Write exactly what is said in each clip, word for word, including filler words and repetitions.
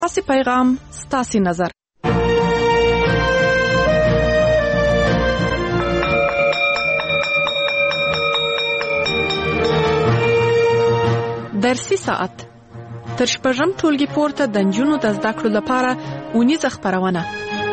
ستاسې پیغام، ستاسې نظر. درسي ساعت تر شپږم ټولګي پورته د نجونو د زده کړو لپاره اونیزه خپرونه.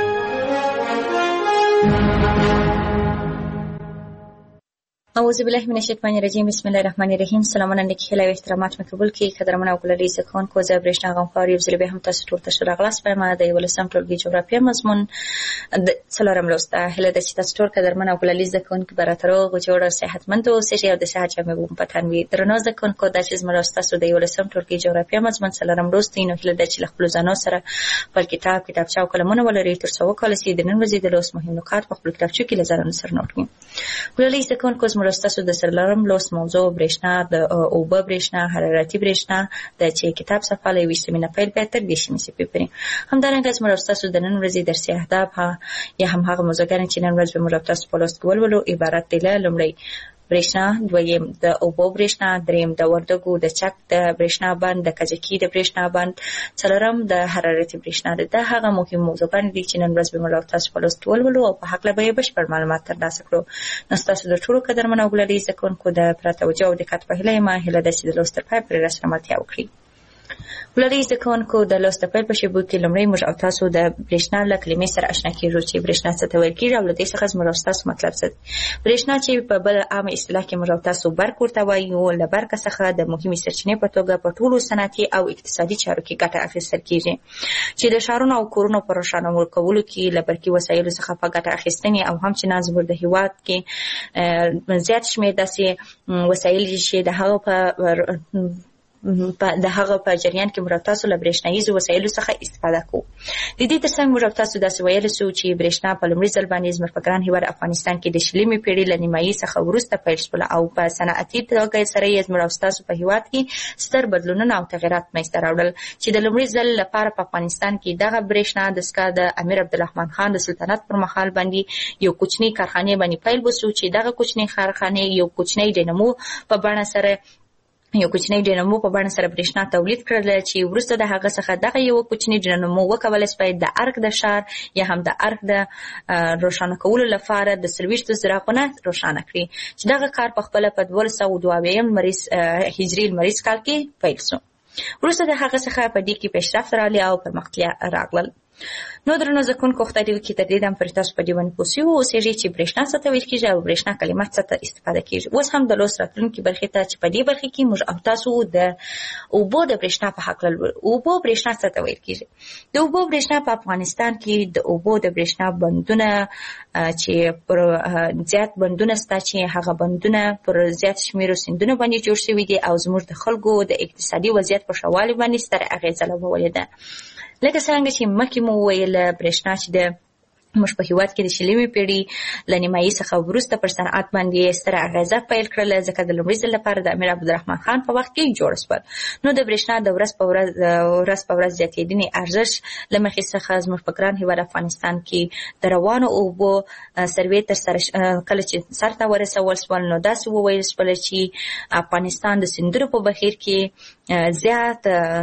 اعوذ بالله من الشیطان الرجیم. بسم الله الرحمن الرحیم. سلامونه نیکی هیله او احترامات مې قبول کړئ. قدرمن او ګلالي زکون کو زه برېښنا غمخوار یو ځل به هم تاسو ټول ته ښه راغلاست. په د یولسم ټولګي جغرافیه مضمون د څلورم لوست هیله ده چې تاسو ټول قدرمن او ګلالي زکون کې براتر او جوړ صحتمند او صحي او د صحت جامې وو په تن وي. درنو زکون کو د چې زموږ تاسو د یولسم ټولګي جغرافیه مضمون څلورم لوست نو هیله ده چې خپل ځانو سره خپل کتاب کتابچه او قلمونه ولرئ تر څو وکړئ چې د نن ورځې د لوست مهم نکات په خپل کتابچه کې لزرن سره نوٹ کړئ. ګلالي زکون کو زموږ تاسو د سره لوست موضوع برېښنا د اوبه برېښنا حرارتي برېښنا د چې کتاب صفحه له ویشتمې نه پیل به تر دېرشمې صفحې پورې. همدارنګه زموږ تاسو د نن ورځې درسي اهداف یا هم هغه موضوعګانې چې نن ورځ به موږ تاسو په لوست کې ولولو عبارت دي له لومړی برېښنا، دویم د اوبو برېښنا، دریم د وردګو د چک د برېښنا بند، د کجکي د برېښنا بند، څلورم د حرارتي برېښنا. دا هغه مهم موضوعګانې دي چې نن ورځ به موږ تاسو په لوست کې ولولو او په هکله به یې بشپړ معلومات ترلاسه کړو. نو ستاسو د ټولو قدرمنو او ګلالي زده کوونکو د پوره توجه او دقت په هیله یم هیله ده چې د لوست تر پای پورې راسره ملتیا وکړي. ګلالي زده کوونکو د لوست پیل په شیبو کې لومړی موږ او تاسو د برېښنا له کلمې سره اشنا کېږو چې برېښنا څه ته ویل کېږي او له دې څخه زموږ او تاسو مطلب څه دی. برېښنا چې په بل عامه اصطلاح کې موږ او تاسو برق ورته وایو، له برقه څخه د مهمې سرچینې په توګه په ټولو صنعتي او اقتصادي چارو کې ګټه اخیستل کېږي چې د ښارونو او کورونو په روښانه کولو کې له برقي وسایلو څخه په ګټه اخیستنې او هم چې نه زموږ د هېواد کې زیات شمېر داسې وسایل چې د هغه په د هغه په جریان کې موږ تاسو له برېښنایي وسایلو څخه استفاده کوو. د دې ترڅنګ موږ تاسو داسې ویلی سو چې برېښنا په لومړي ځل باندې زموږ په ګران هېواد افغانستان کې د شلمې پېړۍ له نیمایي څخه وروسته پیل شول او په صنعتي توګه سره یې زموږ تاسو په هېواد کې ستر بدلونونه او تغیرات منځته راوړل چې د لومړي ځل لپاره په افغانستان کې دغه برېښنا دستګاه د امیر عبدالرحمن خان د سلطنت پر مهال باندې یو کوچني کارخانې باندې پیل وسو چې دغه کوچني کارخانې یو کوچنی ډینامو په بڼه سره یو کوچنی ډینامو په بڼه سره برېښنا تولید کړله چې وروسته د هغه څخه دغه یو کوچنی ډینامو وکولی شوی د ارګ د ښار یا هم د ارګ د روښانه کولو لپاره د څلوېښتو څراغونه روښانه کړي چې دغه کار په خپله په دولس سوه دوه اویایم هجري لمریز کال کې پیل شو. وروسته د هغه څخه په دې کې پیشرفت راغلی او پرمختیا راغلل. نو درنو زده کوونکو خدای دې وکړي تر دې دم پورې تاسو په دې باندې پوه سوي واوسېږئ چې برېښنا څه ته ویل کېږي او برېښنا کلمه څه ته استفاده کېږي. اوس هم د لوست راتلونکي برخې ته چې په دې برخې کې موږ او تاسو د اوبو د برېښنا په هکله لولو. اوبو برېښنا څه ته ویل کېږي؟ د اوبو برېښنا په افغانستان کې د اوبو د برېښنا بندونه چې پر زیات بندونه شته چې هغه بندونه پر زیات شمېرو سیندونو باندې جوړ شوي دي او زموږ د خلکو د اقتصادي وضعیت په ښه والي باندې ستره اغېزه لګولې ده. لکه څنګه چې مخکې مو وویل برېښنا چې د موږ په هېواد کې د شلمې پېړۍ له نیمایي څخه وروسته پر صنعت باندې ستره اغېزه پیل کړله ځکه د لومړي ځل لپاره د امیر عبدالرحمن خان په وخت کې جوړ شول. نو د برېښنا د ورځ په ورځ ورځ په ورځ زیاتېدنې ارزښت له مخې څخه زموږ په ګران هېواد افغانستان کې د روانو اوبو سروې ترسره کله چې سر ته ورسول شول نو داسې وویل شول چې افغانستان د سیندونو په بهیر کې زیات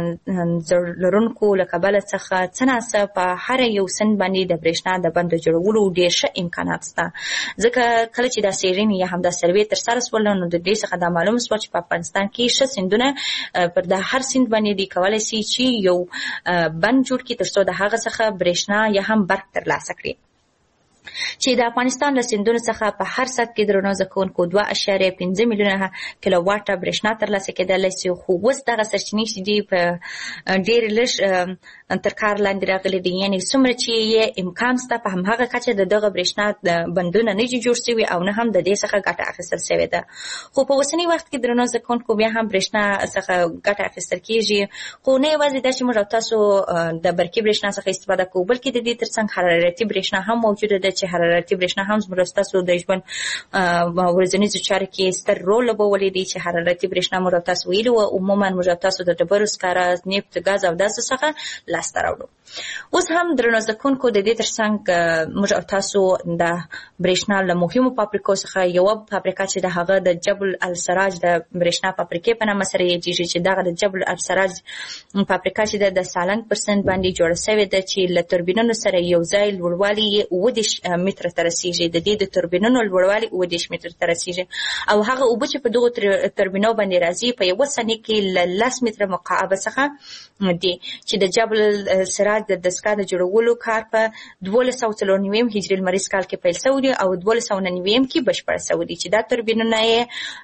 لرونکو له کبله څخه څه ناڅه په هر یو سند باندې د برېښنا د بند جوړولو ډېر ښه امکانات شته ځکه کله چې دا څېړنې یا هم دا سروې ترسره شول نو د دې څخه دا معلوم شوه چې په افغانستان کې ښه سیندونه پر د هر سیند باندې دی کولی شي چې یو بند جوړ کړي تر څو د هغه څخه برېښنا یا هم برق ترلاسه کړي چې د افغانستان له سیندونو څخه په هر ساعت کې درنو زده کوونکو دوه اعشاریه پنځه میلیونه کیلو واټه برېښنا ترلاسه کېدلی شي خو اوس دغه سرچینې چې دي په ډېرې لږ تر کار لاندې راغلي دي یعنې څومره چې یې امکان شته په همهغه کچه د دغه برېښنا بندونه نه دي جوړ شوي او نه هم د دې څخه ګټه اخیستل شوې ده. خو په اوسني وخت کې درنو زده کوونکو بیا هم برېښنا څخه ګټه اخیستل کېږي خو نه یوازې دا چې موږ او تاسو د برقي برېښنا څخه استفاده کوو بلکې د دې ترڅنګ حرارتي برېښنا هم موجوده ده چې حرارتي برېښنا هم زموږ ستاسو د ژوند ورځنیزو چارو کې ستر رول لوبولی دی چې حرارتي برېښنا موږ تاسو ویلي وو عموما موږ تاسو د ډبرو سکاره نفت ګاز او داسې څخه لاسته راوړو. اوس هم درنو زده کوونکو د دې ترڅنګ موږ تاسو د برېښنا له مهمو فابریکو څخه یوه فابریکه چې د هغه د جبل السراج د برېښنا فابریکې په نامه سره یادېږي چې دغه د جبل السراج فابریکه چې د سالنګ پر سیند باندې جوړه شوې ده چې له توربینونو سره یو ځای لوړوالی یې اووه دېرش متره ته رسیږي. د دې د توربینونو لوړوالی اووه دېرش متره ته رسیږي او هغه اوبه چې په دغو توربینو باندې راځي په یوه ثانیه کې له لس متره مکعبه څخه دي چې د جبل السراج د دستګاه د جوړولو کار په دولس سوه څلور نویم هجري لمریز کال کې پیل شوی دی او دولس سوه نهه نویم کې بشپړ شوی دی چې دا توربینونه یې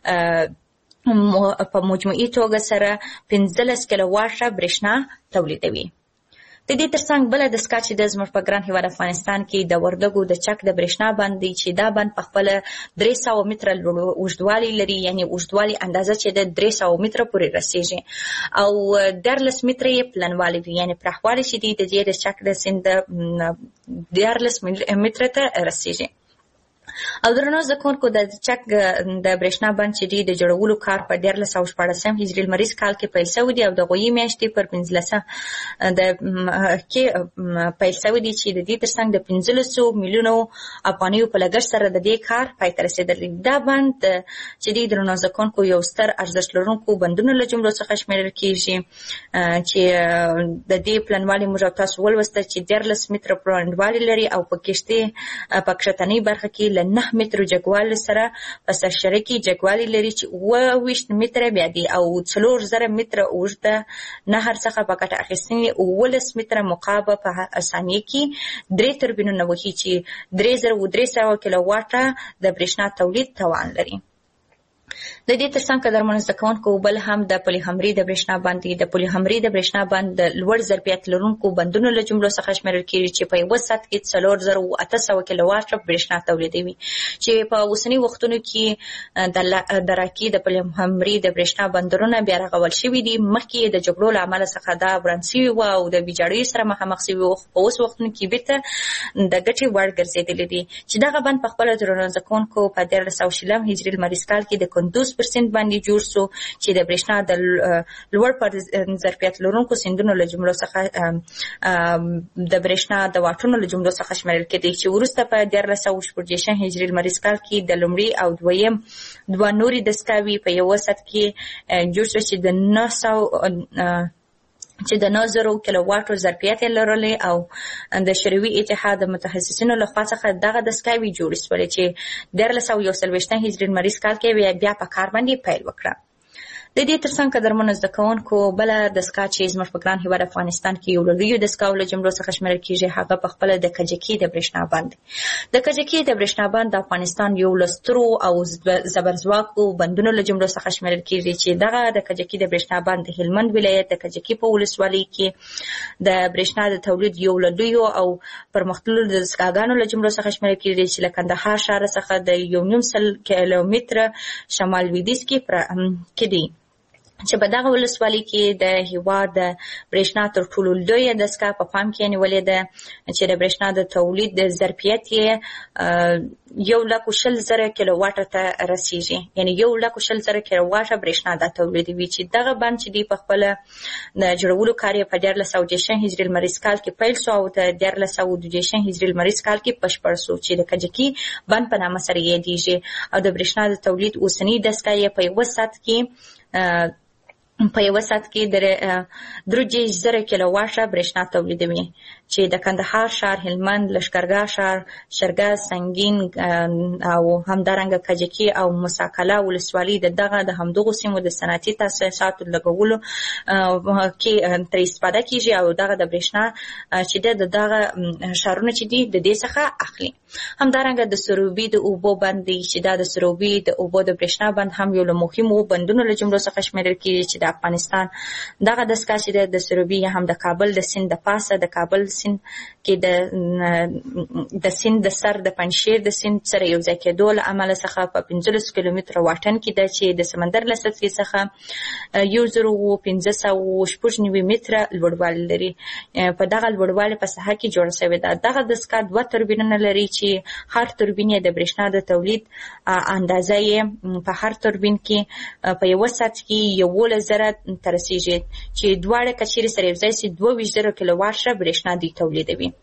په مجموعي توګه سره پنځلس کیلو واټه برېښنا تولیدوي. د دې ترڅنګ بله دستګاه چې د زموږ په ګران هېواد افغانستان کې د وردګو د چک د برېښنا بند دی چې دا بند په خپله درې سوه متره اوږدوالی لري، یعنې اوږدوالی اندازه چې د درې سوه متره پورې رسیږي او دیارلس متره یې پلنوالی وي، یعنې پراخوالی چې دی د دې د چک د سیند دیارلس متره ته رسیږي. او درنو زده کوونکو د چک د برېښنا بند چې دی د جوړولو کار په دیارلس سوه شپاړسم هجري لمریز کال کې پیل شوی دی او د غویي میاشتې پر پنځلسمه د کې پیل شوی دی چې د دې ترڅنګ د پنځلسو میلیونو افغانیو په لګښت سره د دې کار پای ته رسېدلی. دا بند چې دی درنو زده کوونکو یو ستر ارزښت لرونکو بندونو له جملو څخه شمیرل کېږي چې د دې پلنوالي موږ تاسو ولوسته چې دیارلس متره پلنوالی لري او په کښتۍ په کښتنۍ برخه کې له نه مترو جګوالي سره په سرشره کې جګوالي لري چې اووه ویشت متره بیا دي او څلور زره متره اوږده نهر څخه په ګټه اخیستنې اوولس متره مکعبه په ثانیه کې درې توربینونه وهي چې درې زره اوه درې سوه کیلو واټه د برېښنا تولید توان لري. د دې ترڅنګ قدرمنو زده کوونکو بل هم د پولیحمري د برېښنا بند دی. د پولیحمري د برېښنا بند د لوړ ظرفیت لرونکو بندونو له جملو څخه شمیرل کېږي چې په یوه ساعت کې څلور زره اوه اته سوه کیلو واټه برېښنا تولیدوي چې په اوسني وختونو کې د راکي د پولیحمري د برېښنا بندرونه بیا رغول شوي دي. مخکې د جګړو له امله څخه دا وران شوي وو او د ویجاړیو سره مخامخ شوي وو، په اوس وختونو کې بېرته د ګټې وړ ګرځېدلي دي چې دغه بند په خپله درنو زده کوونکو په دیارلس سوه شلم هجري لمریز کال کې د کندوز پر سیند باندې جوړ شو چې د برېښنا د لوړ پر ظرفیت لرونکو سیندونو له جملو څخه د برېښنا د واټونو له جملو څخه شمیرل کېدی چې وروسته په دیارلس سوه شپږ دېرشم هجري لمریز کال کې د لومړي او دویم دوه نورې دستګاوې په یوه ساعت کې جوړ شو چې د نه سوه چې د نه زرو کیلو واټو ظرفیت یې لرلی او د شوروي اتحاد د متخصصینو لخوا څخه دغه دستګاوې جوړې شولې چې دیارلس سوه یو څلوېښتم هجري لمریز کال کې بیا په کار باندې پیل وکړه. د دې ترڅنګ قدرمنو زده کوونکو بله دستګاه چې زموږ په ګران هېواد افغانستان کې یو له لویو دستګاو له جملو څخه شمیرل کېږي هغه په خپله د کجکي د برېښنا بند دی. د کجکي د برېښنا بند د افغانستان یو له سترو او زبرځواکو بندونو له جملو څخه شمیرل کېږي چې دغه د کجکي د برېښنا بند د هلمند ولایت د کجکي په ولسوالۍ کې د برېښنا د تولید یو له لویو او پرمختللو دستګاګانو له جملو څخه شمیرل کېږي چې له کندهار ښار څخه د یو نیم سل کیلومتره شمال لویدیځ کې دی چې په دغه ولسوالۍ کې د هېواد د برېښنا تر ټولو لویه دستګاه په پام کې نیولې ده چې د برېښنا د تولید د ظرفیت یې یو لک و شل زره کیلو واټه ته رسیږي، یعنې یو لک و شل زره کیلو واټه برېښنا دا تولیدوي چې دغه بند چې دی په خپله د جوړولو کار یې په دیارلس سوه دېرشم هجري لمریز کال کې پیل شو او د دیارلس سوه دوه دېرشم هجري لمریز کال کې بشپړ شو چې د کجکي بند په نامه سره یادېږي او د برېښنا د تولید اوسنۍ دستګاه یې په یوه ساعت کې په یوه ساعت کې درې دېرش زره کیلو واټه برېښنا تولیدوي چې د کندهار ښار، هلمند، لښکرګاه ښار، شرګه، سنګین او همدارنګه کجکي او مساکله ولسوالۍ د دغه د همدغو سیمو د صنعتي تاسیساتو لګولو کې ترې استفاده کېږي او دغه د برېښنا چې د دغه ښارونه چې دي د دې څخه اخلي. همدارنګه د سروبي د اوبو بند دی چې دا د سروبي د اوبو د برېښنا بند هم یو له مهمو بندونو له جملو څخه شمیرل کېږي چې د د افغانستان دغه دستګاه چې د سروبي یا هم د کابل د سیند د پاسه د کابل سیند کې د د سیند د سر د پنشیر د سیند سره یو ځای کېدو له امله څخه په پنځلس کیلومتره واټن کې ده چې د سمندر له سطحې څخه یو زر او پنځه سوه شپږ نوي متره لوړوالی لري. په دغه لوړوالي په ساحه کې جوړه شوې ده. دغه دستګاه دوه توربینونه لري چې هر توربین د برېښنا د تولید اندازه یې په هر توربین کې په یوه ساعت کې یولس زره ته رسیږي چې دواړه که چیرې سره یو ځای سي دوه ویشت زره کیلوواټه برېښنا دوی تولیدوي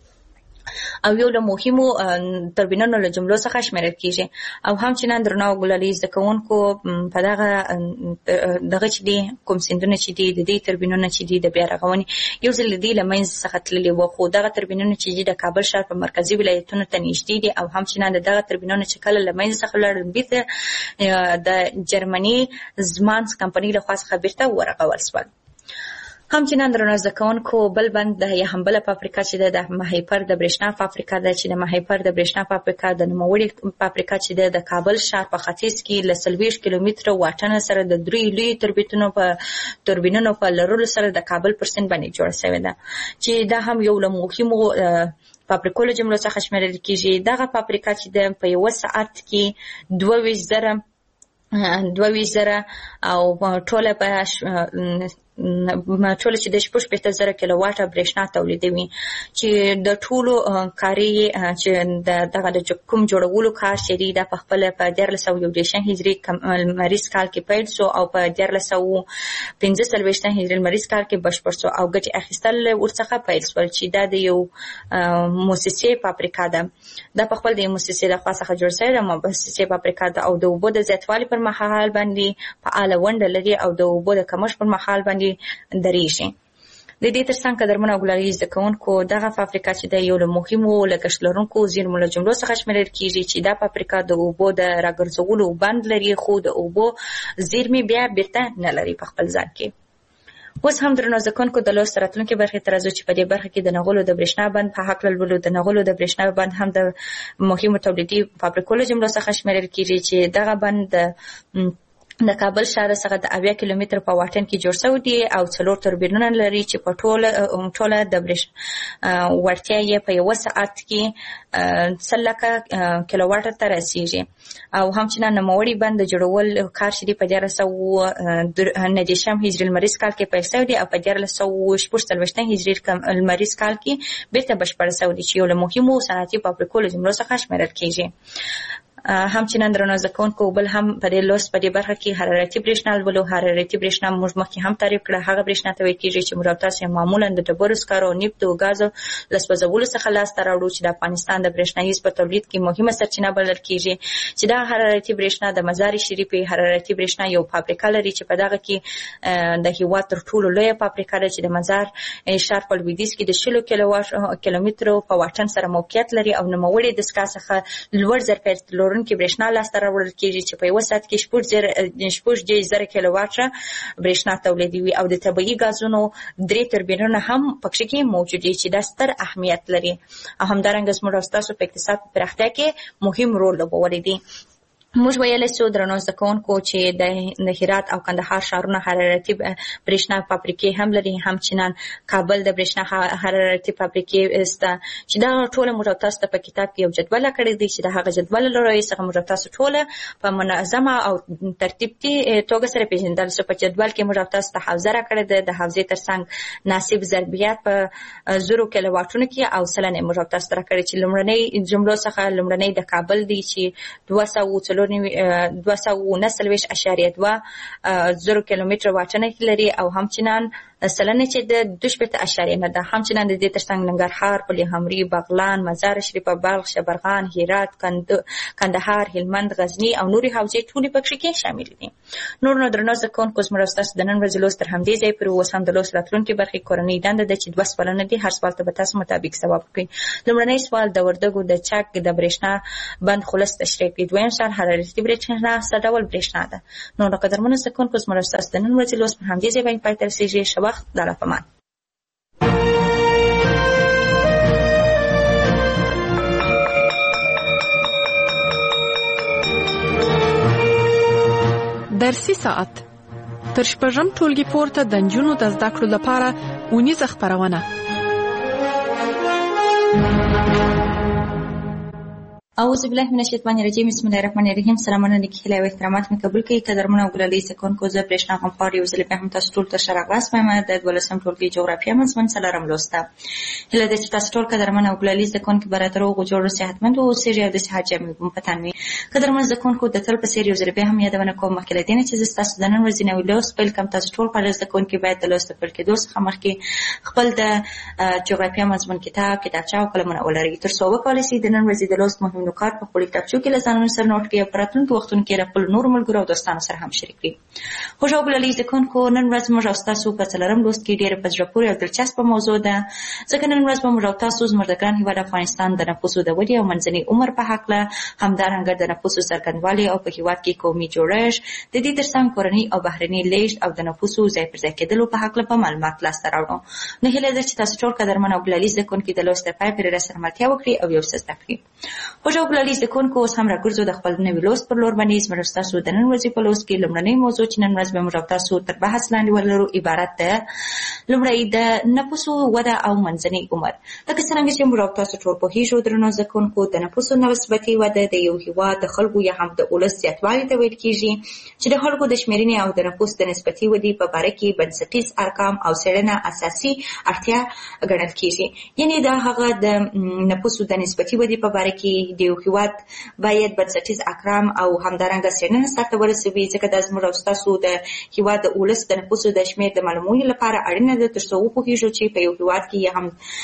او یو له مهمو توربینونو له جملو څخه شمیرل کیږي. او همچنان درنو ګلالي زده کوونکو په دغه دغه چې دي کوم سیندونه چې دي د دې توربینونو چې دي د بیا رغونې یو ځل دي له منځ څخه تللي وو، خو دغه توربینونه چې دي د کابل ښار په مرکزي ولایتونو ته نږدې دي او همچنان دغه توربینونه چې کله له منځ څخه لاړل بیرته د جرمني زمانس کمپنۍ له خوا څخه بیرته ورغول شول. همچنان درنو زده کوونکو بل بند د یا هم بله فابریکه چې ده د مهیپر د برېښنا فابریکه ده چې د مهیپر د برېښنا فابریکه د نوموړې فابریکه چې ده د کابل ښار په ختیځ کې له څلوېښت کیلومتره واټنه سره د دریو لویو توربینونو په توربینونو په لرلو سره د کابل پر سیند باندې جوړه شوې ده چې دا هم یو له مهمو فابریکو له جملو څخه شمیرل کیږي. دغه فابریکه چې ده په یوه ساعت کې دوه ویشت زره دوه ویشت زره او ټوله په ټوله چې د شپږ شپېته زره کیلوواټه برېښنا تولیدوي چې د ټولو کاري چې دغه د کوم جوړولو کار چې دی دا په خپله په دیارلس سوه یو دېرشم هجري لمریز کال کې پیل شو او په دیارلس سوه پنځه څلوېښتم هجري لمریز کال کې بشپړ شو او ګټې اخیستل ورڅخه پیل شول چې دا د یو مؤسسې فابریکه ده. دا په خپل د یو مؤسسې لخوا څخه جوړ شوې ده مؤسسې فابریکه ده او د اوبو د زیاتوالي پر مهال باندې فعاله ونډه لري او د اوبو د کمښت پر مهال باندې درېږي. د دې ترڅنګ قدرمنو او ګلالي زده کوونکو دغه فابریکه چې د یو له مهمو لګښت لرونکو زیرمو له جملو څخه شمیرل کیږي چې دا فابریکه د اوبو د راګرځولو بند لري خو د اوبو زیرمې بیا بیرته نه لري په خپل ځان کې. اوس هم درنو زده کوونکو د لوست راتلونکي برخې ته راځو چې په دې برخه کې د نغلو د برېښنا بند په هکله لولو. د نغلو د برېښنا بند هم د مهمو تولیدي فابریکو له جملو څخه شمیرل کیږي چې دغه بند د د کابل ښار څخه د اویا کیلومتره په واټن کې جوړ شوی دی او څلور توربینونه لري چې په ټوله ټوله د برېښنا وړتیا یې په یوه ساعت کې سل لکه کیلوواټه ته رسیږي. او همچنان نوموړی بند د جوړول کار چې دی په دیارلس سوه نهه دېرشم هجري لمریز کال کې پیل شوی دی او په دیارلس سوه شپږ څلوېښتم هجري لمریز کال کې بیرته بشپړ شوی دی چې یو له مهمو صنعتي فابریکو له جملو څخه شمیرل کیږي. همچنان درنو زده کوونکو بل هم په دې لوست په دې برخه کې حرارتي برېښنا لولو. حرارتي برېښنا موږ مخکې هم تعریف کړه. هغه برېښنا ته ویل کېږي چې موږ او تاسو معمولا د ډبرو سکرو نفتو ګازو له سوځولو څخه لاسته راوړو چې د افغانستان د برېښنایي په تولید کې مهمه سرچینه بلل کېږي چې دا حرارتي برېښنا د مزار شریف حرارتي برېښنا یو فابریکه لري چې په دغه کې د هېواد تر ټولو لویه فابریکه ده چې د مزار ښار په لویدیځ کې د شلو کیلومترو په واټن سره موقعیت لري او نوموړې دستګاه څخه لوړ ظرفیت لرونکي برېښنا لاسته راوړل کېږي چې په یوه ساعت کې شپږ دېرش زره کیلوواټه برېښنا تولیدوي او د طبیعي ګازونو درې توربینونه هم پکې کې موجود دي چې دا ستر اهمیت لري او همدارنګه زموږ او ستاسو په اقتصاد په پراختیا کې مهم رول لوبولی دی. موږ ویلی سو درنو زده کوونکو چې د هرات او کندهار ښارونه حرارتي برېښنا فابریکې هم لري. همچنان کابل د برېښنا حرارتي فابریکې شته چې دا ټوله موږ او تاسو ته په کتاب کې یو جدول کړی دی چې د هغه جدول له رایې څخه موږ او تاسو ټوله په منظمه او ترتیبي توګه سره پیژندل شو. په جدول کې موږ او تاسو ته حوزه راکړې ده. د حوزې ترڅنګ ناسب ضربیات په زرو کیلوواټونو کې او سلنې موږ او تاسو ته راکړې چې لومړنۍ جملو څخه لومړنۍ د کابل دی چې دوه سوه دوه سوه نهه څلوېښت اعشاریه دوه زرو کیلومتره واټن لري او همچنان سلنه چې د دوه شپېته اعشاریه نه ده. همچنان د دې ترڅنګ ننګرهار، پلخمري، بغلان، مزار شریف، بلخ، شبرغان، هرات، کندهار، هلمند، غزني او نورې حوزې ټولې پکې کې شامل دي. نور نو درنو زده کوونکو زموږ او ستاسو د نن ورځې لوست تر همدې ځایه پورې اوس هم د لوست راتلونکې برخې کورنۍ دنده ده چې دوه سوالونه دي. هر سوال ته به تاسو مطابق ځواب کړئ. لومړنی سوال د وردګو د چک د برېښنا بند خلص تشریح کړئ. دویم سوال حرارتي برېښنا څه ډول برېښنا ده. نو قدرمنو زده کوونکو زموږ او ستاسو د نن ورځې لوست پر همدې ځای باندې پای ته رسېږي. ښه وخت د الله په امان. درسي ساعت تر شپږم ټولګي پورته د نجونو د زده کړو لپاره اونیزه خپرونه. اعوذ بالله من الشیطان الرجیم. بسم الله الرحمن الرحیم. سلامونه نیکی هیله او احترامات مې قبول کړئ. قدرمن او ګلالي سکونکو زه برېښنا غمخوار یو ځل بیا هم تاسو ټول ته ښه راغلاست وایم. د دولسم ټولګي جغرافیه مضمون څلورم لوسته. هیله ده چې تاسو ټول قدرمن او ګلالي سکونکو به راته روغ جوړ او صحتمند اوسئ او د صحت جامې مو په تن وي. قدرمن سکونکو د تل په څېر یو ځل بیا هم یادونه کوم مخکې له دې نه چې زه ستاسو د نن ورځې نوي لوست پیل کوم. تاسو ټول خپل زده کوونکي باید د لوست پیل کېدو څخه مخکې خپل د جغرافیه مضمون کتاب، کتابچه او قلمونه ولرئ تر څو وکولای شئ د نن ورځې د لوست مهم نکات په خپل کتابچو کې له ځانونو سره نوټ کړئ او په راتلونکو وختونو کې خپل نور ملګرو او دوستانو سره هم شریک کړئ. خوږ او ګلالي زده کوونکو، نن ورځ موږ او تاسو په څلورم لوست کې ډېره په زړه پورې او دلچسپه موضوع ده، ځکه نن ورځ به موږ او تاسو زموږ د ګران هېواد افغانستان د نفوسو د ودې او منځني عمر په هکله، همدارنګه د نفوسو څرګندوالي او په هېواد کې قومي جوړښت، د دې ترڅنګ کورني او بهرني لیږد او د نفوسو ځای پر ځای کېدلو په هکله په معلومات لاسته راوړو. نو هیله ده چې تاسو ټول قدرمن او ګلالي زده کوونکي د لوست تر پای پورې راسره ملتیا وکړئ او یو څه زده کړئ. خوږ او ګلالي زده کوونکو، اوس هم راګرځو د خپل نوي لوست پر لور باندې. زموږ ستاسو د نن ورځې په لوست کې لومړنۍ موضوع چې نن ورځ به موږ تاسو تر بحث لاندې ولرو عبارت ده لومړی د نفوسو وده او منځنی عمر. لکه څرنګه چې موږ تاسو ټول پوهیږو درنو زده کوونکو، د نفوسو نسبتي وده د یو هېواد د خلکو یا هم د ولس زیاتوالي ته ویل کېږي چې د خلکو د شمېرنې او د نفوس د نسبتي ودې په باره کې بنسټیز ارقام او څېړنه اساسي اړتیا ګڼل کېږي. یعنې دا هغه د نفوسو د نسبتي ودې په باره کې د یو هېواد باید بنسټیز ارقام او همدارنګه څېړنه سرته ورسوي، ځکه دا زموږ او ستاسو د هېواد د ولس د نفوسو د شمېر د معلومولو لپاره اړینه ده، تر څو وپوهېږو چې په یو هېواد کې یا هم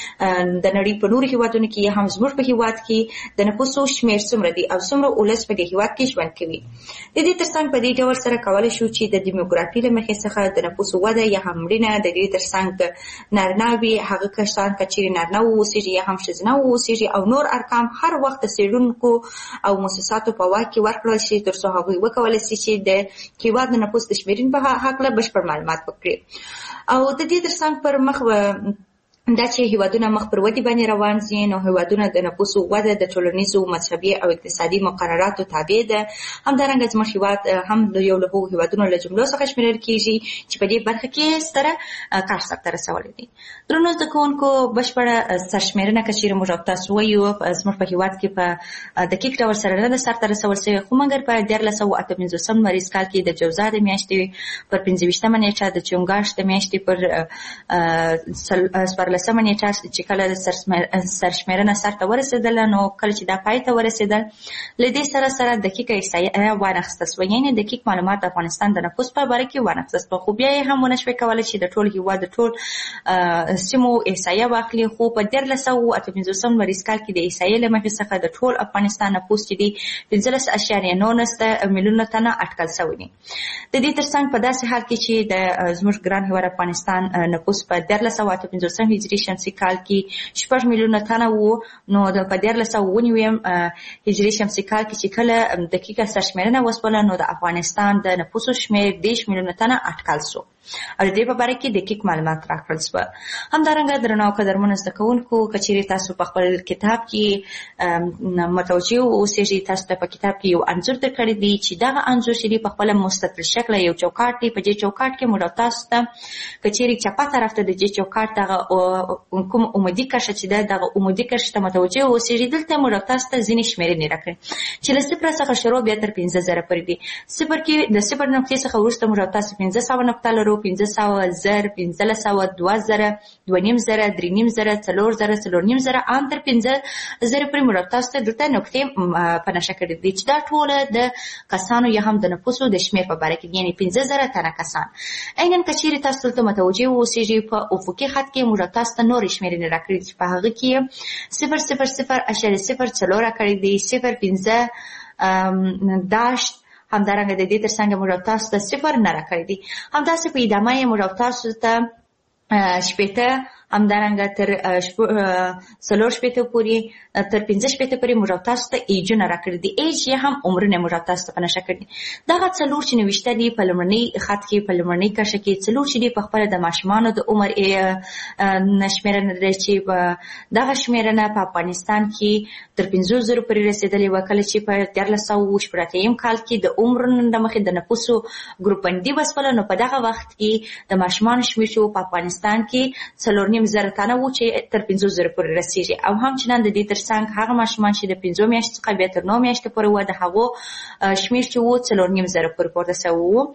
د نړۍ په نورو هېوادونو کې یا هم زموږ په هېواد کې د نفوسو شمېر څومره دی او څومره ولس په دې هېواد کې ژوند کوي. د دې ترڅنګ په دې ډول سره کولی شو چې د دیموګرافي له مخې څخه د نفوسو وده یا هم مړینه د دې ترڅنګ نارینه وي، هغه کسان که چېرې نارینه واوسېږي یا هم ښځینه واوسېږي او نور ارقام هر وخت د څېړونکو او مؤسساتو په واک کې ورکړل شي، تر څو هغوی وکولی شي چې د هېواد د نفوس د شمېرنې په هکله بشپړ معلومات وکړي. او د دې ترڅنګ پر مخ دا چې هېوادونه مخ پر ودې باندې روان دي، نو هېوادونه د نفوسو وده د ټولنیزو، مذهبي او اقتصادي مقرراتو تابع ده. همدارنګه زموږ هېواد هم د یو له هغو هېوادونو له جملو څخه شمېرل کېږي چې په دې برخه کې ستره کار سرته رسولی دی. درنو زده کوونکو، بشپړه سرشمېرنه که چېرې موږ او تاسو وایو زموږ په هېواد کې په دقیق ډول سره نه ده سرته رسول شوې، خو مګر په دیارلس سوه اته پنځوسم لمریز کال کې د جوزا د میاشتې پر پنځه ویشتمه نېټه د چونګاښ د میاشتې پر څوارلسمه نیټه چې کله سرشمېرنه سرته ورسېدله، نو کله چې دا پای ته ورسېدل، له دې سره سره دقیقه احصایه وانخیستل شوه، یعنې دقیق معلومات د افغانستان د نفوس په باره کې وانخیستل شوه. خو بیا یې هم ونه شوی کولی چې د ټول هېواد د ټول سیمو احصایه واخلي. خو په دیارلس سوه اته پنځوسم لمریز کال کې د احصایې له مخې څخه د ټول افغانستان نفوس چې دی پنځلس اعشاریه نولس میلیونه تنه اټکل شوی دی. د دې ترڅنګ په داسې حال کې چې د زموږ ګران هېواد افغانستان نفوس په دیارلس سوه اته پنځوسم هجري شمسي کال کې شپږ میلیونه تنه وو، نو د په دیارلس سوه اووه نوي هجري شمسي کال کې چې کله دقیقه سرشمېرنه وشوله، نو د افغانستان د نفوسو شمېر دېرش میلیونه تنه اټکل شو او د دې په باره کې دقیق معلومات راکړل شوه. همدارنګه درنو او قدرمنو زده کوونکو، که چېرې تاسو په خپل کتاب کې متوجه اوسېږئ، تاسو ته په کتاب کې یو انځور درکړی دی چې دغه انځور چې دی په خپله مستطیل شکله یو چوکاټ دی. په دې چوکاټ کې موږ تاسو ته که چېرې چپه طرف ته د دې چوکاټ دغه کوم عمودي کرښه چې ده، دغه عمودي کرښې ته متوجه اوسېږئ. دلته موږ تاسو ته ځینې شمېرنې راکړئ چې له صفر څخه شروع بیا تر پنځه زره پورې دي. صفر کې د صفر نقطې څخه وروسته موږ تاسو پنځه سوه نقطه لرو، پنځه سوه، زر، پنځلس سوه، دوه زره، دوه نیم زره، درې نیم زره، څلور زره، څلور نیم زره، ان تر پنځه زره پورې موږ تاسو ته دلته نقطې په نښه کړي دي چې دا ټوله د کسانو یا هم د نفوسو د شمېر په باره کې، یعنې پنځه زره تنه کسان. عیناً که چېرې تاسو دلته متوجه واوسېږئ، په افقي خط کې موږ تاسو ته نورې شمېرنې راکړي چې په هغه کې صفر صفر صفر اعشاریه صفر څلور راکړي دي، صفر پنځه داشت، همدارنګه د دې ترڅنګ موږ تاسو ته صفر نه راکړي دي. همداسې په ادامه یې موږ تاسو ته شپېته، همدارنګه تر څلور شپېته پورې تر پنځه شپېته پورې موږ تاسو ته ایجونه راکړي دي. ایج یې هم عمرونه موږ تاسو ته په نښه کړي. دغه څلور چې نوشته دي په لومړني خط کې په لومړني کرښه کې څلور چې دي په خپله د ماشومانو د عمر شمېرنه ده چې دغه شمېرنه په افغانستان کې تر پنځو زرو پورې رسېدلې وه، کله چې په دیارلس سوه شپږ اتیا کال کې د عمرونو له مخې د نفوسو ګروپ بندي وسوله، نو په دغه وخت کې د ماشومانو شمېر چې په افغانستان کې څلور نیم زره تنه وو چې تر پنځو زرو پورې رسېږي. او همچنان د دې تر څنګ هغه ماشومان چې د پنځو میاشتو څخه بیا تر نهو میاشتو پورې وو، د هغو شمېر چې وو څلور نیم زره پورې پورته سوی وو،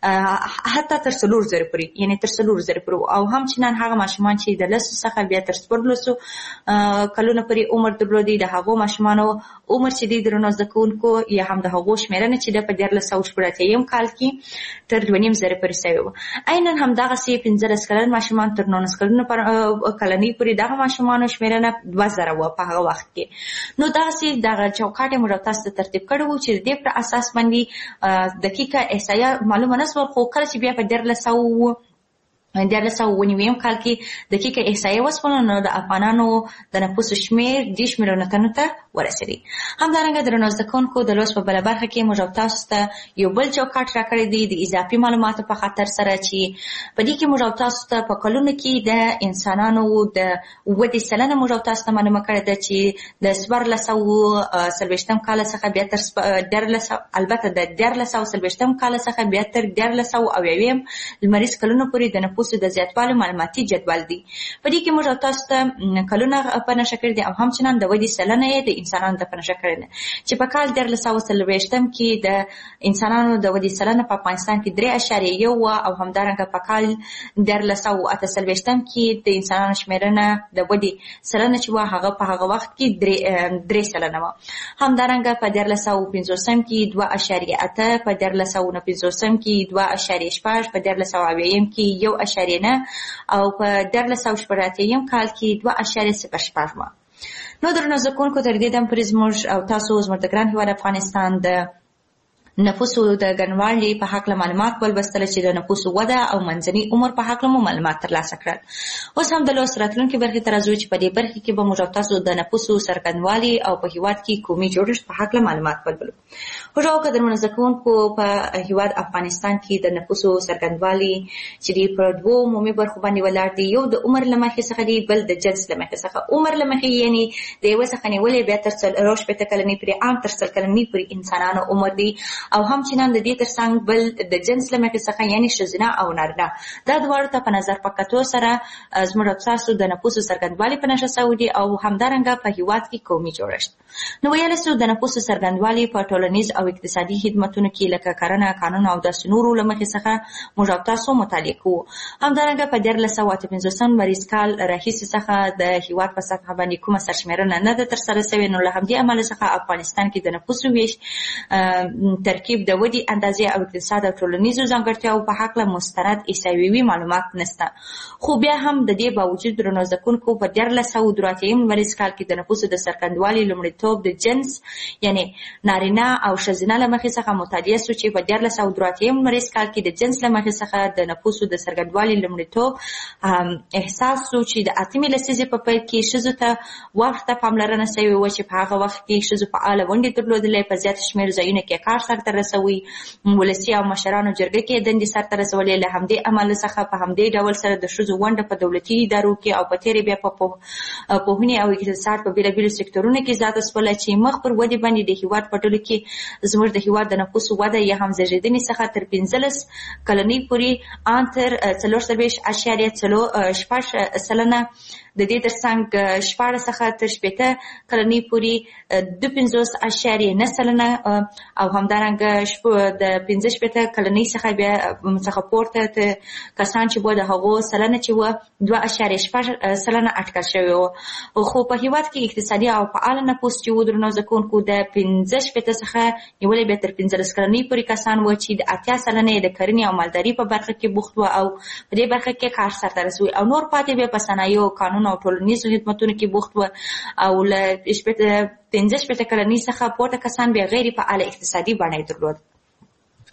حتی تر څلور زره پورې، یعنې تر څلور زره پورې. او همچنان هغه ماشومان چې د لسو څخه بیا تر څوارلسو کلونو پورې عمر درلودي، د هغو ماشومانو عمر چې دی درنو زده کوونکو یا هم د هغو شمېرنه چې ده په دیارلس سوه شپږ اتیا کال کې تر دوه نیم زره پورې سوې وه. عیناً همدغسې پنځلس کلن ماشومان تر نولس کلونو کلنۍ پورې دغه ماشومانو شمېرنه دوه زره وه په هغه وخت کې. نو دغسې دغه چوکاټ یې موږ تاسو ته ترتیب کړی و چې د دې پر اساس باندې دقیقه احصایه معلومه نه شوه، خو کله چې بیا په دیارلس سوه دیارلس سوه اووه نوي کال کې دقیقه احصایه وسوله، نو د افغانانو د نفوسو شمېر دېرش میلیونه تنو ته ورسېدی. همدارنګه درنو زده کوونکو د لوست په بله برخه کې موږ تاسو ته یو بل چوکاټ راکړی دی د اضافي معلوماتو په خاطر سره، چې په دې کې موږ تاسو ته په کلونو کې د انسانانو د ودې سلنه موږ تاسو ته معلومه کړې ده چې د څوارلس سوه څلوېښتم کال څخه بیا تر دیارلس البته د دیارلس سوه څلوېښتم کال څخه بیا تر دیارلس سوه اویاویم لمریز کلونو پورې د نفوسو د زیاتوالي معلوماتي جدول دی. په دې کې موږ تاسو ته کلونه په نښه کړي دي او همچنان د ودې سلنه یې د انسانانو ته په نښه کړې ده چې په کال دیارلس سوه څلوېښتم کې د انسانانو د ودې سلنه په افغانستان کې درې اعشاریه یو وه، او همدارنګه په کال دیارلس سوه اته څلوېښتم کې د انسانانو شمېرنه د ودې سلنه چې وه هغه په هغه وخت کې درې سلنه وه. همدارنګه په دیارلس سوه پنځوسم کې دوه اعشاریه اته، په دیارلس سوه نهه پنځوسم کې دوه اعشاریه شپږ، په دیارلس سوه اویایم کې یو اعشاریه نه، او په دیارلس سوه شپږ اتیا کال کې دوه اعشاریه صفر شپږ وه. نو درنو زده کوونکو تر دې دم پورې زموږ او تاسو زموږ د ګران هېواد افغانستان د نفوسو د ګڼوالي په هکله معلومات ولوستل چې د نفوسو وده او منځني عمر په هکله مو معلومات ترلاسه کړل. اوس هم د لوست راتلونکې برخې ته راځو چې په دې برخې کې به موږ او تاسو د نفوسو څرګندوالي او په هېواد کې قومي جوړښت په هکله معلومات ولولو. خوږو قدرمنو زده کوونکو، په هېواد افغانستان کې د نفوسو څرګندوالي چې دی په دوو عمومي برخو باندې ولاړ دی. یو د عمر له مخې څخه دی، بل د جنس له مخې څخه. عمر له مخې یعنې د یوه څخه نیولې بیا تر څلور شپېته کلنۍ پورې عام تر سل کلنۍ پورې انسانانو عمر دی، او همچنان د دې ترڅنګ بل د جنس له مخې څخه یعنې ښځینه او نارینه. دا دواړو ته په نظر په کتو سره زموږ او تاسو د نفوسو څرګندوالي په نښه سوی دي، او همدارنګه په هېواد کې قومي جوړښت. نو ویلی سو د نفوسو څرګندوالي په ټولنیز او اقتصادي خدمتونو کې لکه کرنه، قانون او داسې نورو له مخې څخه موږ او تاسو مطالعه کوو. همدارنګه په دیارلس سوه اته پنځوسم لمریز کال راهیسې څخه د هېواد په سطحه باندې کومه سرشمېرنه نه ده ترسره سوې، نو له همدې امله څخه افغانستان کې د نفوسو ویش ترکیب د ودې اندازې او اقتصاد او ټولنیزو ځانګړتیاو په هکله مستند احصایوي معلومات نشته. خو بیا هم د دې باوجود درنو زده کوونکو په دیارلس سوه دوه اتیا لمریز کال کې د نفوسو د څرګندوالي لومړیتوب د جنس یعنې نارینه او ښځینه له مخې څخه مطالعه سو، چې په دیارلس سوه دوه اتیا لمریز کال کې د جنس له مخې څخه د نفوسو د څرګندوالي لومړیتوب احساس سو چې د اتمې لسیزې په پیل کې ښځو ته ورته پاملرنه سوې وه چې په هغه وخت کې ښځو فعاله ونډې درلودلې، په زیات شمېر ځایونو کې کار سرته رسوي، ولسي او مشرانو جرګه کې دندې سرته رسولې. له همدې امله څخه په همدې ډول سره د ښځو ونډه په دولتي ادارو کې او په تېرې بیا په پوهنې او اقتصاد په بېلابېلو سکتورونو کې زیاته شوله، چې مخ پر ودې باندې د هېواد په ډلو کې زموږ د هېواد د نفوسو وده یا هم زېږېدنې څخه تر پنځلس کلنۍ پورې ان تر څلور څلوېښت اعشاریه شپږ سلنه، د دې ترڅنګ شپاړس څخه تر شپېته کلنۍ پورې دوه پنځوس اعشاریه نه سلنه، او همدارنګه د پنځه شپېته کلنۍ څخه بیا څخه پورته کسان چې وو د هغو سلنه چې وه دوه اعشاریه شپږ سلنه اټکل شوې وه. خو په هېواد کې اقتصادي او فعاله نفوس چې وو درنو زده کوونکو د پنځه شپېته څخه نیولې بیا تر پنځلس کلنۍ پورې کسان وو چې د اتیا سلنه یې د کرنې او مالدارۍ په برخه کې بوخت وو او په دې برخه کې کار سرته رسوي، او نور پاتې بیا په صنایعو، قانون او ټولنیزو خدمتونو کې بوخت وو، او له پنځه شپېته کلنۍ څخه پورته کسان بیا غیر فعاله اقتصادي بڼه یې درلود.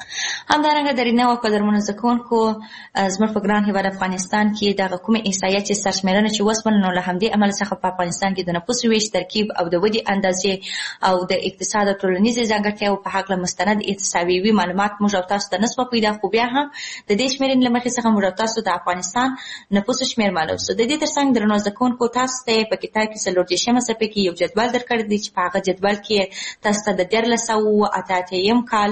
همدارنګه درنه او قدرمنو زده کوونکو زموږ په ګران هېواد افغانستان کې دغه کومې احصایه چې سرشمېرنه چې وسول نو له همدې امله څخه په افغانستان کې د نفوس ویش ترکیب او د ودې اندازې او د اقتصاد او ټولنیزې ځانګړتیاو په هکله مستند احصایوي معلومات موږ او تاسو ته نسبه پیدا خو بیا هم د دې شمېرنې له مخې څخه موږ او تاسو د افغانستان نفوس شمېر معلوم سو. د دې ترڅنګ درنو زده کوونکو تاسو ته په کتاب کې څلور دېرشمه صفحې کې یو جدول درکړی دی چې په هغه جدول کې تاسو ته د دیارلس سوه اته اتیا کال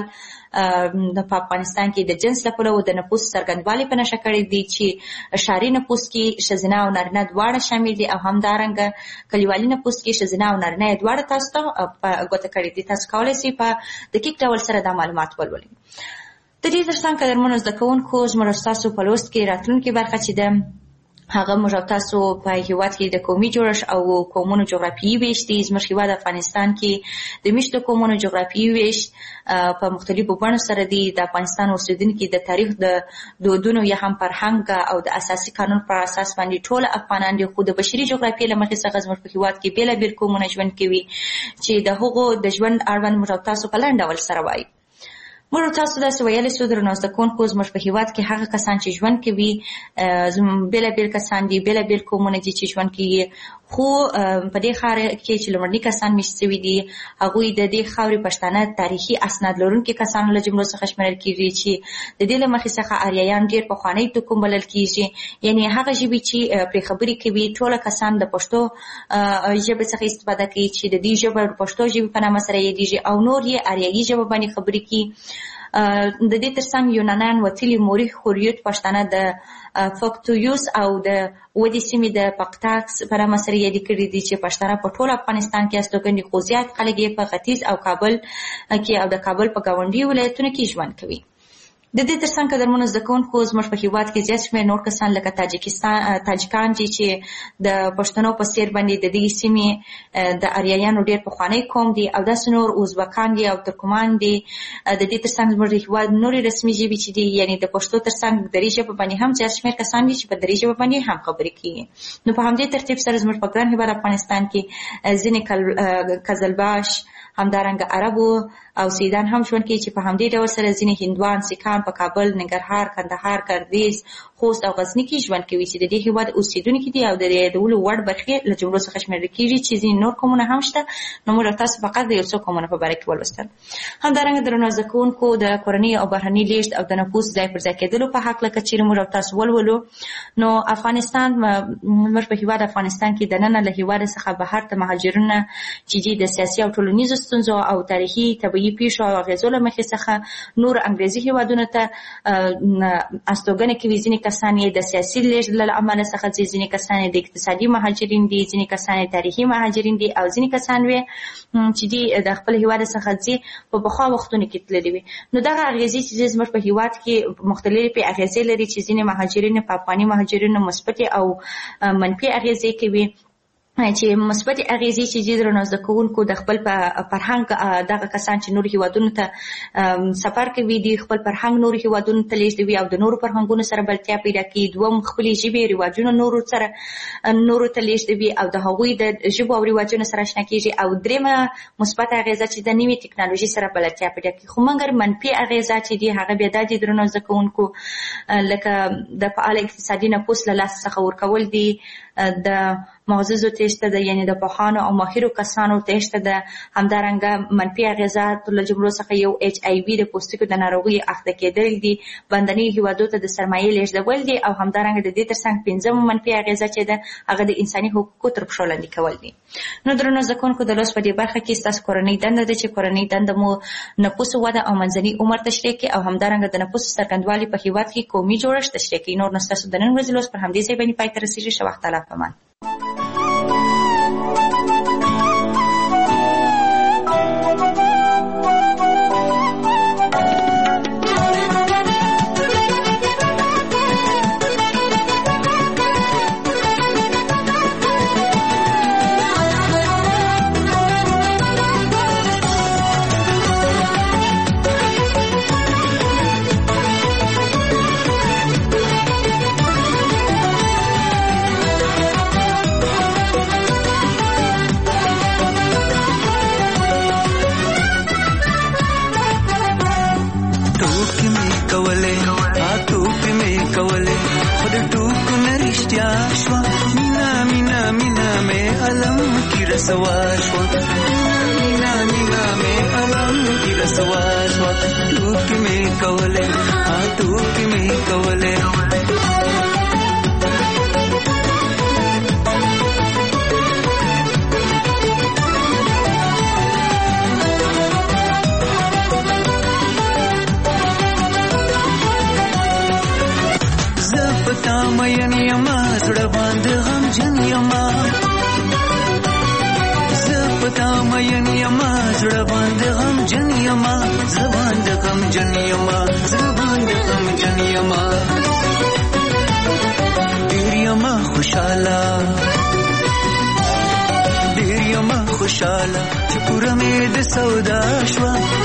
په افغانستان کې د جنس له پلوه د نفوس څرګندوالی په نښه کړی دی چې ښاري نفوس کې ښځینه او نارینه دواړه شامل دي او همدارنګه کلیوالي نفوس کې ښځینه او نارینه دواړه تاسو ته په ګوته کړي دي. تاسو کولی شئ په دقیق ډول سره دا معلومات ولولئ. د دې ترڅنګ قدرمنو زده کوونکو زموږ ستاسو په لوست کې راتلونکې برخه چې ده هغه موږ او تاسو په هېواد کې د قومي جوړښت او قومونو جغرافیایي ویش دی. زموږ هېواد افغانستان کې د میشتو قومونو جغرافیایي ویش په مختلفو بڼو سره دی. د افغانستان اوسېدونکي د تاریخ د دودونو یا هم فرهنګ او د اساسي قانون پر اساس باندې ټول افغانان دي، خو د بشري جغرافیې له مخې څخه زموږ په هېواد کې بېلابېل قومونه ژوند کوي چې د هغو د ژوند اړوند موږ او تاسو په لنډ ډول سره وایو. موږ تاسو داسې ویلی سو درنو زده کوونکو زموږ په هېواد کې هغه کسان چې ژوند کوي بېلابېل کسان دي، بېلابېل قومونه دي چې ژوند کوي، خو په دې ښار کې چې لومړني کسان میشت شوي دي هغوی د دې خاورې پښتانه تاریخي اسناد لرونکي کسانو له جملو څخه شمېرل کېږي چې د دې له مخې څخه آریایان ډېر پخوانی توکم بلل کېږي، یعنې هغه ژبې چې پرې خبرې کوي ټوله کسان د پښتو ژبې څخه استفاده کوي چې د دې ژبه پښتو ژبې په نامه سره یادېږي او نور یې آریایي ژبه باندې خبرې کوي. د دې ترڅنګ یونانیان وتلي مورخ خوریوت پښتانه د فاکتویوس او د ودې سیمې د پقتاکس په نامه سره یادې کړي دي چې پښتانه په ټول افغانستان کې استوګن دي، خو زیات خلک یې په ختیځ او کابل کې او د کابل په ګاونډي ولایتونو کې ژوند کوي. د دې ترڅنګ قدرمنو زده کوونکو زموږ په هېواد کې زیات شمېر نور کسان لکه تاجکستان تاجکان دي چې د پښتنو په څېر باندې د دې سیمې د آریایانو ډېر پخوانی قوم دي او داسې نور ازبکان دي او ترکمان دي. د دې ترڅنګ زموږ د هېواد نورې رسمي ژبې چې دي یعنې د پښتو ترڅنګ دري ژبه باندې هم زیات شمېر کسان دي چې په دري ژبه باندې هم خبرې کوي. نو په همدې ترتیب سره زموږ په ګران هېواد افغانستان کې ځینې قزلباش همدارنګه عربو او سیدان هم ژوند کوي چې په همدې ډول سره ځینې هندوان سیکان په کابل، ننګرهار، کندهار، ګردیز، خوست او غزني کې ژوند کوي چې د دې هېواد اوسېدونکي دي او د یادولو وړ برخې له جملو څخه شمېرل کېږي چې ځینې نور قومونه هم شته. نو موږ تاسو فقط د یو څو قومونو په باره کې ولوستل. همدارنګه درنو زده کوونکو د کورنۍ او بهرني لیږد او د نفوس ځای پر ځای کېدلو په هکله که چېرې موږ تاسو ولولو نو افغانستان موږ په هېواد افغانستان کې دننه له هېواده څخه بهر ته مهاجرونه چې دي د سیاسي او ټولنیزو ستونزو او تاریخي طبیعي پیښو او اغېزو له مخې څخه نور انګریزي هېوادونو ته استوګنه کوي. ځینې کسان یې د سیاسي لیږد له امله څخه ځي، ځینې کسان یې د اقتصادي مهاجرین دي، ځینې کسان یې تاریخي مهاجرین دي او ځینې کسان وي چې دي د خپل هېواد څخه ځي په پخوا وختونو کې تللي وي. نو دغه اغېزې چې زموږ په هېواد کې مختلفې اغېزې لري چې ځینې مهاجرین په افغاني مهاجرینو مثبتې او منفي اغېزې کوي چې مثبتې اغېزې چې دي درنو زده کوونکو د خپل فرهنګ دغه کسان چې نورو هېوادونو ته سفر کوي دي خپل فرهنګ نورو هېوادونو ته لېږدوي او د نورو فرهنګونو سره بلدتیا پیدا کوي. دوم خپلې ژبې رواجونه نورو سره نورو ته لېږدوي او د هغوی د ژبو او رواجونو سره اشنا کېږي. او درېیمه مثبته اغېزه چې د نوې ټکنالوژي سره بلدتیا پیدا کوي. خو مګر منفي اغېزه چې دي هغه بیا دا دي درنو زده کوونکو لکه د فعال اقتصادي نفوس له لاسه څخه ورکول دي، د معززو تېښته ده یعنې د پوهانو او ماهرو کسانو تېښته ده. همدارنګه منفي اغېزاتو له جملو څخه یو ایچ آی وي د پوستکو د ناروغۍ اخته کېدل دي، بندنیو هېوادو ته د سرمایې لېږدول دي او همدارنګه د دې ترڅنګ پنځمه منفي اغېزه چې ده هغه د انساني حقوقو تر پښو لاندې کول دي. نو درنو زده کوونکو د لوست په دې برخه کې ستاسو کورنۍ دنده ده چې کورنۍ دنده مو نفوسو وده او منځني عمر تشریح کړي او همدارنګه د نفوسو څرګندوالي په هېواد کې قومي جوړښت تشریح کړي. نور نو ستاسو د نن ورځې لوست پر همدې ځای باندې پای ته رسېږي. ښه وخت تعالی پامان. رسوا شوا مینا مینا مې علم کې رسوا شوا ټوک مې کولې ها ټوک مې کولې زپتا مېن یما زړه باندې غم جن یما زپتا مېن یما زړه باندې غم جن یما زبان د غم جن یما زبان د غم جن یما ډیر یما خوشاله ډیر یما خوشاله چې پوره مې د سودا شوا